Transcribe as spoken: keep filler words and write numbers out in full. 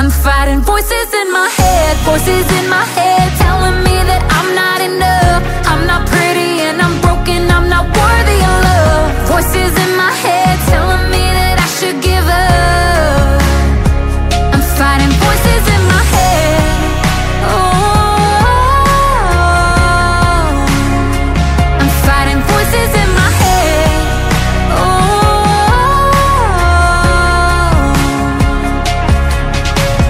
I'm fighting voices in my head, voices in my head telling me that I'm not enough.